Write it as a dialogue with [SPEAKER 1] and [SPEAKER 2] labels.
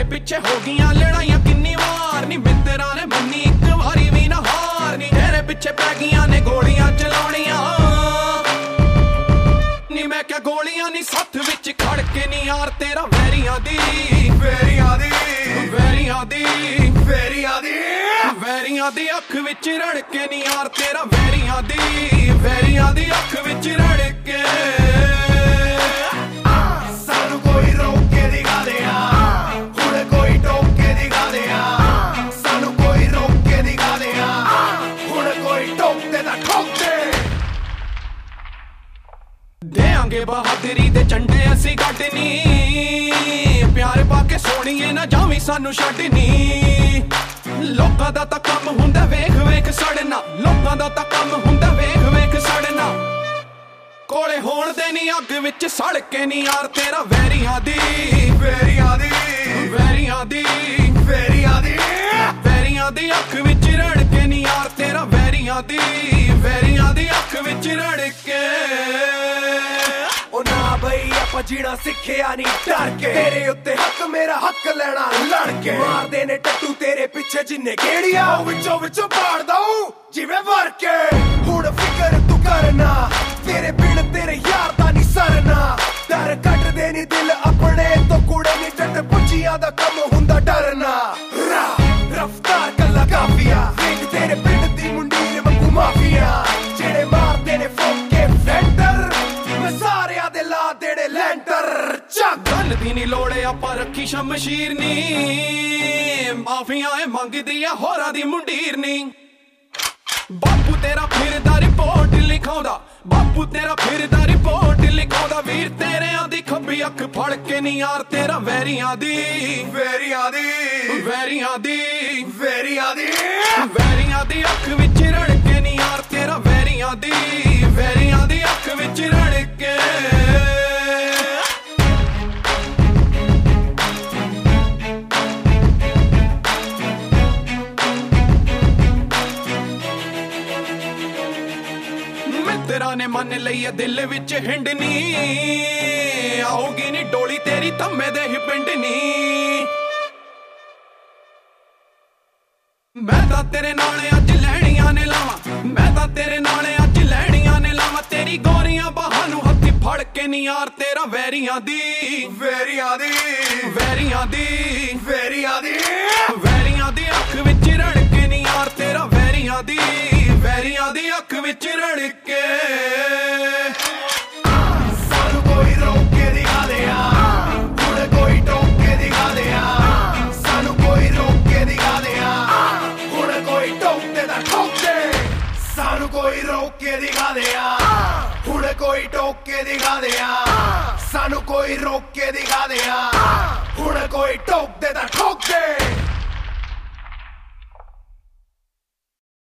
[SPEAKER 1] तेरे पिछे हो गईयां लड़ाइयां किन्नी वार नी मित्तरां ने मन्नी एक वारी भी ना हार नी तेरे पिछे पै गईयां ने गोलियां चलाउणियां नी मैं क्या गोलियां नी साथ विच खड़ के नी यार तेरा वैरियां दी वैरियां दी वैरियां दी वैरियां दी वैरियां दी अख विच रड़ के नी यार तेरा वैरियां दी अख विच रड़ के
[SPEAKER 2] सानू कोई रोक के दिखा दे हुण कोई टोक के दिखा दे सानू कोई रोक के दिखा दे हुण कोई टोक दे दा ठोक दे
[SPEAKER 1] देंगे बहादुरी दे झंडे असी गड्डनी प्यार पाके सोहणीए ना जावी सानू छड्डनी लोकां दा तां कम हुंदा वेख वेख सड़ना लोकां दा तां कम हुंदा वेख वेख सड़ना कोले होण दे नी अग विच सड़ के नी यार तेरा वैरियां दी
[SPEAKER 2] वैरियां दी
[SPEAKER 1] वैरियां दी
[SPEAKER 2] वैरियां दी
[SPEAKER 1] वैरियां दी अख विच रड़ के नी यार तेरा वैरियां दी अख विच रड़ के
[SPEAKER 2] ओ ना बई आपां जीना सिक्खिया नी डर के तेरे उत्ते हक मेरा हक लेना लड़ के मारदे ने टट्टू तेरे पिछे जिन्ने गेड़िया विचों विचों पाड़ दऊं जिवें वर के हुण फिकर तू करना तेरे बिन तेरे यार दा नी सरना डर कट दे नी दिल अपने तो कुड़े नी टट पुछिया दा कम हुंदा डरना रफ्तार कल्ला काफिया देख तेरे पिंड दी मुंडीर वांगू माफिया जेड़े मारदे ने फोके फैंटर मैं सारिया दे ला देड़े लैंटर चक
[SPEAKER 1] गल दी नी लोड़े आपां रखी शमशीर नी माफिया मंगदी है होरां दी मुंडीर नी बापू तेरा फिरदा रिपोर्ट लिखाउंदा बापू तेरा फिरदा रिपोर्ट लिखाउंदा वीर तेरे दी खब्बी अख फड़ के नी यार तेरा वैरियां दी
[SPEAKER 2] वैरियां दी
[SPEAKER 1] वैरियां दी
[SPEAKER 2] वैरियां दी
[SPEAKER 1] वैरियां दी अख विच रड़ के नी यार तेरा वैरियां दी अख विच रड़ के मित्तरां ने मन लई दिल विच हिंडनी आऊगी नी डोली तेरी धम्मे दे ही पिंडनी मैं तां तेरे नाल अज लैणियां ने लावां मैं तां तेरे नाल अज लैणियां ने लावां तेरी गोरियां बाहां नूं हत्थी फड़ के नी यार तेरा वैरियां दी
[SPEAKER 2] वैरियां दी
[SPEAKER 1] वैरियां दी
[SPEAKER 2] वैरियां दी
[SPEAKER 1] वैरियां दी अख विच रड़ के नी यार तेरा वैरियां दी अख विच रड़ के
[SPEAKER 2] सानू कोई रोक के दिखा दे हुण कोई टोक के दिखा दे सानू कोई रोक के दिखा दे हुण कोई टोक दे दा ठोक दे सानू कोई रोक के दिखा दे हुण कोई टोक के दिखा दे सानू कोई रोक के दिखा दे हुण कोई टोक दे दा ठोक दे